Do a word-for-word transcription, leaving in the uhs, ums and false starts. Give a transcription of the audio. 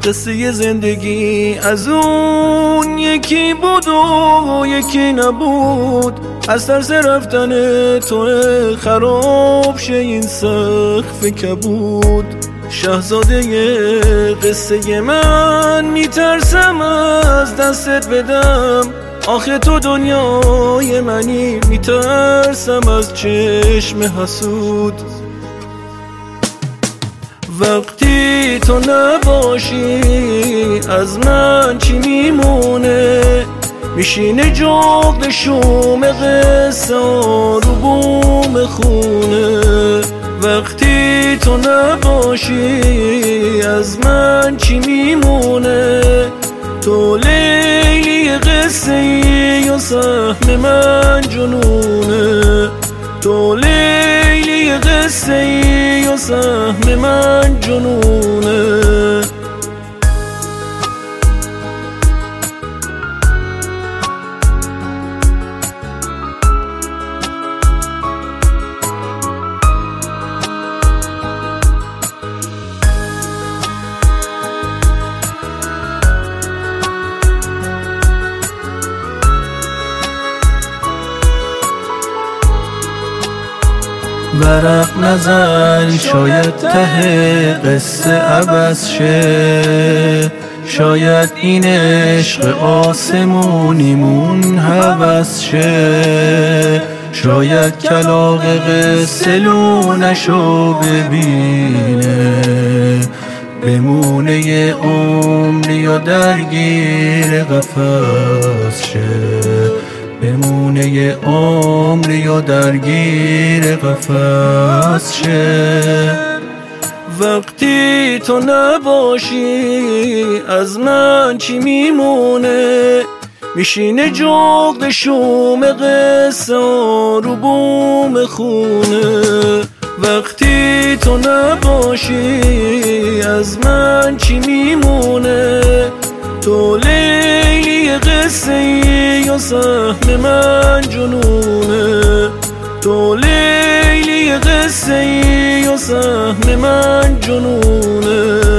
قصه زندگی از اون یکی بود و یکی نبود، از ترس رفتن تو خراب شه این سقف کبود. شاهزاده قصه من میترسم از دستت بدم، آخه تو دنیای منی، میترسم از چشم حسود. وقتی تو نباشی از من چی میمونه، میشینه جغد شوم قصه رو بوم خونه. وقتی تو نباشی از من چی میمونه، تو لیلی قصه ای و سهم من جنونه. تو لیلی قصه ای و سهم من جنونه. ورق نزن شاید ته قصه عوض شه، شاید این عشق آسمونیمون هوس شه، شاید کلاغ قصه لونشو ببینه، بمونه یه عمری و درگیر قفس شه، بمونه یه عمری و درگیر قفس شه. وقتی تو نباشی از من چی میمونه، میشینه جغد شوم قصه رو بوم خونه. وقتی تو نباشی از من چی میمونه، تو لیلی قصه ای و سهم من جنونه. تو لیلی قصه ای و سهم من جنونه.